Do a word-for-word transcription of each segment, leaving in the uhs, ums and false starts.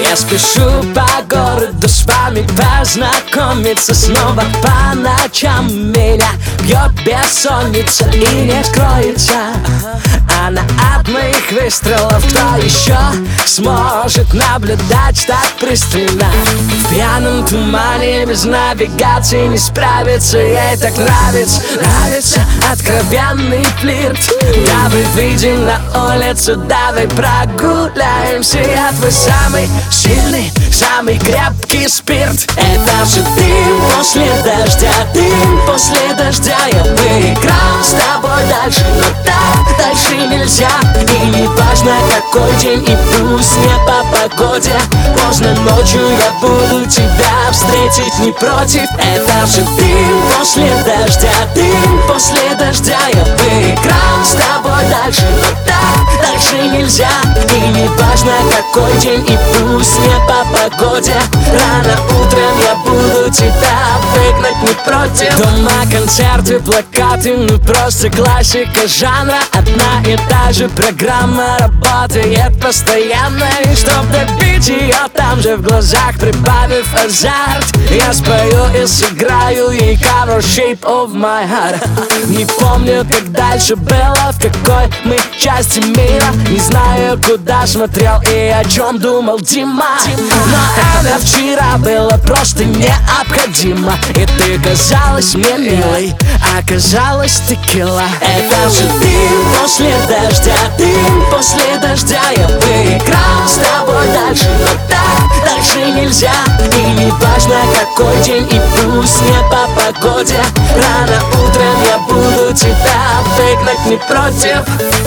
Я спешу по городу с вами познакомиться снова. По ночам меня бьет бессонница и не скроется она от моих выстрелов. Кто еще сможет наблюдать так пристально? В пьяном тумане без навигации не справиться. Ей так нравится, нравится откровенный флирт. Давай выйдем на улицу, давай прогуляемся. Я твой самый сильный, самый крепкий спирт. Это же дым после дождя, дым после дождя. Я выиграл с тобой дальше, но так дальше нельзя. И не важно какой день, и пусть не по погоде. Поздно ночью я буду тебя встретить не против. Это же дым после дождя, дым после дождя. Я выиграл с тобой дальше, но так дальше нельзя. И не важно какой день, и пусть не по погоде. Рано утром я буду тебя выгнать не против. Дома, концерты, плакаты, ну просто классика жанра. Одна и та же программа работает постоянно. И чтоб добить ее, там же в глазах прибавив азарт, я спою и сыграю ей cover Shape of my heart. Не помню, как дальше было, в какой мы части мира. Не знаю, куда смотрел и о чем думал Дима. Но это вчера было просто необходимо. И ты казалась мне милой, оказалась текила. Это же дым после дождя, дым после дождя. Я выиграл с тобой дальше, но так дальше нельзя. И не важно какой день, и пусть не по погоде. Рано утром я буду тебя выгнать не против.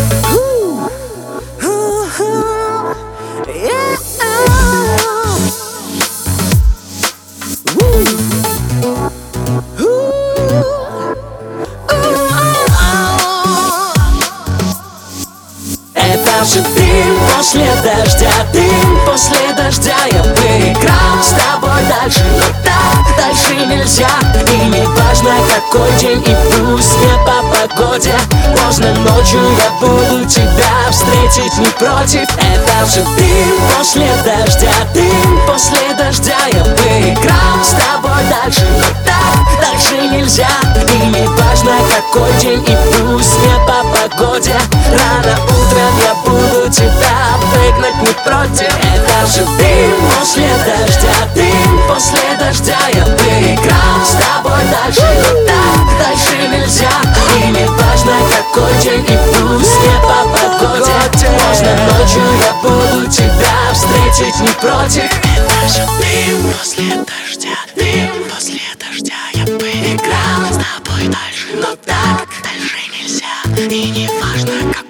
Это же дым после дождя, дым после дождя. Я выиграл с тобой дальше, но так дальше нельзя. И не важно какой день, и пусть не по погоде. Поздно ночью я буду тебя встретить не против. Это же дым после дождя, дым после дождя. Я выиграл с тобой дальше, но так дальше нельзя. И не важно какой день, и пусть не по погоде. Рано утром я буду тебя выгнать не против. Это же дым после дождя, дым после дождя. Я выиграл с тобой дальше, но так дальше нельзя. И не важно какой день, и пусть не по погоде. Поздно ночью я буду тебя встретить не против. Это же дым после дождя, дым после дождя. Я выиграл с тобой дальше, но так дальше нельзя. И не важно какой